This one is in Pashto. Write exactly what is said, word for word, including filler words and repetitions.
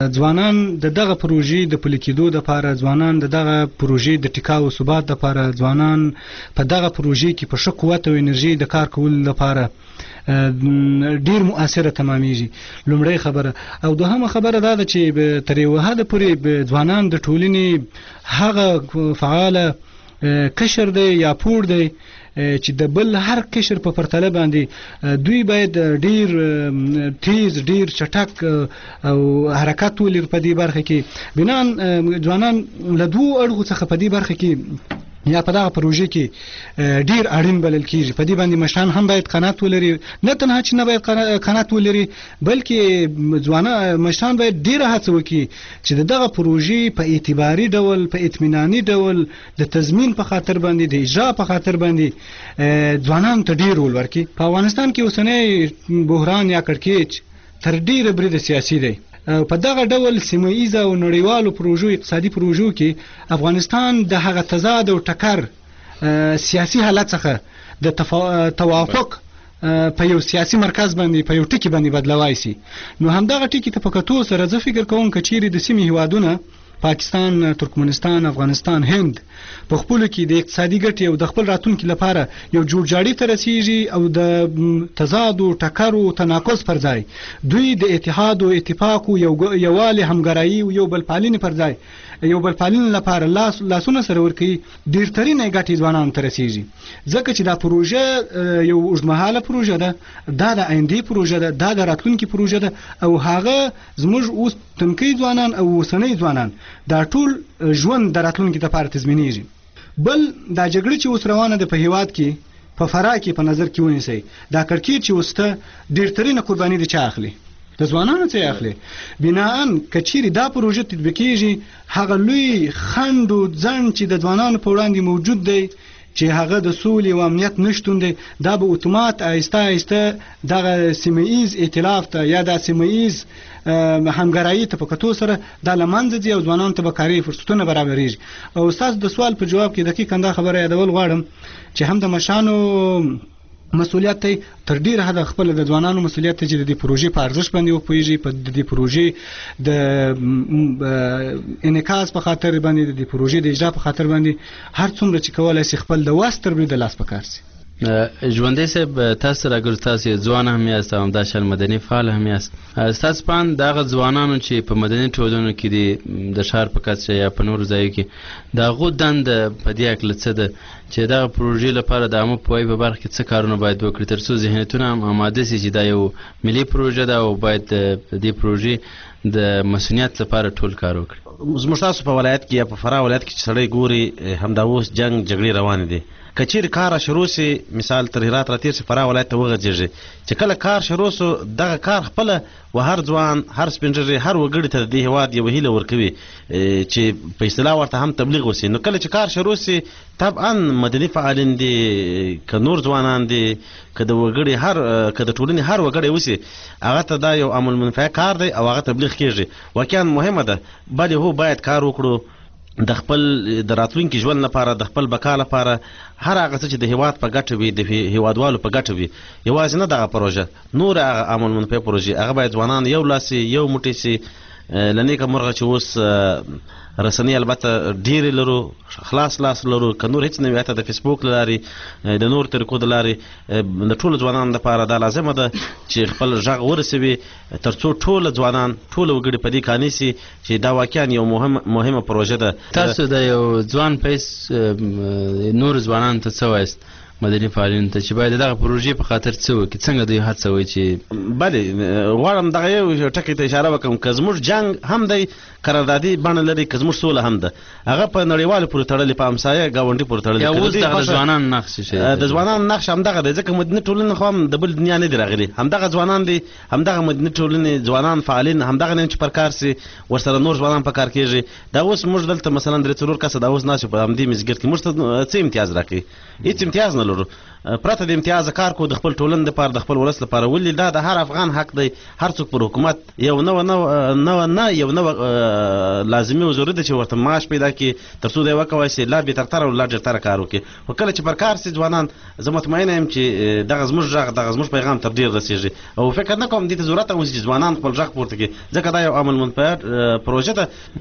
ځوانان د دغه پروژې د پلي کېدو دپاره، ځوانان د دغه پروژې د ټیکاو ثبات دپاره، ځوانان په دغه پروژې کې په ښه قوت او انرژي د کار کولو لپاره ډیر مؤثره تمامیږي. لومړی خبره. او دوهمه خبره دا ده چې تر یوه حده پورې ځوانان د ټولنې هغه فعاله قشر دی یا پور دی چې د بل هر قشر په پرتله باندې دوی باید ډیر تیز، ډیر چټک او حرکت ولري په دې برخه کې. بنان ځوانان له دوو اړخو څخه په دې برخه کې یا په دغه پروژې کې ډیر اړین بلل کېږي. په دې باندې مشران هم باید قناعت ولري، نه تنها چې نه باید قناعت ولري بلکې ځوانان مشران باید ډیره هڅه وکړي چې دغه پروژې په اعتباري ډول، په اطمیناني ډول د تضمین په خاطر باندې، د اجرا په خاطر باندې ځوانان ته ډیر رول ورکړي. په افغانستان کې اوسنی بحران یا کړکېچ تر ډیره بریده سیاسي دی. په دغه ډول سیمه ایزه او نړیوالو پروژو، اقتصادي پروژو کې افغانستان د هغه تضاد او ټکر سیاسي حالت څخه د توافق په یو سیاسي مرکز باندې، په یو ټکی باندې بدلوای شي. نو همدغه ټکی ته په کتو سره زه فکر کوم که چیرې د سیمې هیوادونه پاکستان، ترکمنستان، افغانستان، هند په خپلو کې د اقتصادي ګټې او د خپل راتلونکي لپاره یو جوړجاړي ته رسیږي او د تضاد او ټکر او تناقض پر ځای دوی د اتحاد او اتفاق او یووالي، همګرایي او یو بل پالنې پر ځای یو بل پالنې لپاره لاس لاسونه سره ورکوي، ډېرترینه ګټې ځوانانو ته رسیږي. ځکه چې دا پروژه یو اوږدمهاله پروژه ده، دا د آیندې پروژه ده، دا د راتلونکي پروژه ده او هغه زموږ اوس تنکي ځوانان او اوسنۍ ځوانان دا ټول ژوند د راتلونکي لپاره تضمینېږي. بل دا جګړه چې اوس روانه ده په هیواد کې، په فراه کې په نظر کې ونیسئ، دا کړکېچ چې اوس ته ډېرترینه قرباني د چا اخلي؟ د ځوانانو څخه اخلي. بناءً که چیرې دا پروژه تطبیقېږي، هغه لوی خنډ او ځنډ چې د ځوانانو په وړاندې موجود دی چې هغه د سولې او امنیت نشتون دی، دا به اتومات آهسته آهسته دغه سیمه ایز ائتلاف ته یا د سیمه ایز همګرایي ته په کتو سره دا له منځه ځي او ځوانانو ته به کاري فرصتونه برابرېږي. او ستاسو د سوال په جواب کې دقیقاً دا خبره یادول غواړم چې هم د مشرانو مسؤلیت دی، تر ډیره حده خپل د ځوانانو مسؤلیت دی چې د دې پروژې په ارزښت باندې وپوهېږي، په د دې پروژې د انعکاس په خاطر باندې، د دې پروژې د اجرا په خاطر باندې هر څومره چې کولی شي خپل د وس تر برید لاس په کار شي. ژوندی صاحب، تاسو راګرځ، تاسو ځوان هم یاست او همداشان مدني فعال هم یاست. ستاسو په اند دغه ځوانانو چې په مدني ټولنو کې دي، د ښار په کچه یا په نورو ځایو کې، د هغو دنده په دې هکله څه ده چې دغه پروژې لپاره د عامه پوهاوي په برخه کې څه کارونه باید وکړي تر څو ذهنیتونه هم اماده شي چې دا یو ملي پروژه ده او باید د دې پروژې د مسؤلیت لپاره ټول کار وکړي؟ زموږ تاسو په ولایت کې یا په فراه ولایت کې چې سړی ګوري، همدا اوس جنگ جګړې روانې دي. که چیرې کار شروع سي، مثال تر هرات راتېر سي، فراه ولایت ته وغځېږي، چې کله کار شروع سو دغه کار خپله و هر ځوان، هر سپین ږیری، هر وګړي ته د دې هېواد یوه هیله ورکوي چې په اصطلاح ورته هم تبلیغ وسي. نو کله چې کار شروع سي، طبعا مدني فعالین دي، که نور ځوانان دي، که د وګړي هر که د ټولنې هر وګړی وسي، هغه ته دا یو عمل منفعه کار دی او هغه تبلیغ کېږي. واقعا مهمه ده، بلې هو باید کار وکړو د خپل د راتلونکي ژوند لپاره، د خپل بقا لپاره، هر هغه څه چې د هیواد په ګټه وي، د هیوادوالو په ګټه وي. یوازې نه دغه پروژه، نور هغه عمل منفعه پروژې، هغه باید ځوانان یو لاس یو موټی سي. له نیکه مرغه چې اوس رسنۍ البته ډېرې لرو، خلاص لاس لرو، که نور هېڅ نه وي، حتی د فیسبوک له لارې، د نور طریقو د لارې د ټولو ځوانانو لپاره دا لازمه ده چې خپل غږ ورسوي تر څو ټول ځوانان، ټول وګړي په دې قانع سي چې دا واقعا یو مهم مهمه پروژه ده. تاسو د یو ځوان پیس نور ځوانانو ته څه وایست، مدني فعالینو ته، چې باید دغه پروژې په خاطر څه وکړي، څنګه دوی هڅوي چې؟ بلې غواړم دغه یو ټکي ته اشاره وکړم، که زموږ جنګ هم دی قراردادي بڼه لري، که زموږ سوله هم ده، هغه په نړیوالو پورې تړلې، په همسایه ګاونډي پورې تړلې. اوس دغه د ځوانانو نقش شي، د ځوانانو نقش همدغه دی، ځکه مدني ټولنې خو هم د بل دنیا نه دي راغلي، همدغه ځوانان دي، همدغه مدني ټولنې ځوانان فعالین همدغه نه چې پر کار سي، ورسره نور ځوانان په کار کېږي. دا اوس موږ دلته مثلا درې څلور کسه دا اوس ناست په همدې مسګر کې، موږ ته څه امتیاز راکوي؟ هېڅ امتیاز نه ولرو پرته د امتیاز کار کو د خپل ټولنې لپاره د خپل ولس لپاره ولې دا د هر افغان حق دی هر څوک پر حکومت یو نو نو نو نه یو نو لازمي او ضروري ده چې ورته معاش پیدا کړي تر څو دی وکوي چې لا به تر تر او لا ډېر تر کار وکړي خو کله چې پر کار سي ځوانان زه مطمئنه یم چې دغه زموږ غږ دغه زموږ پیغام تر ډېر رسیږي او فکر نه کوم دې ته ضرورت هم چې ځوانان خپل غږ پورته کړي ځکه دا یو عمل منفعت پروژه ده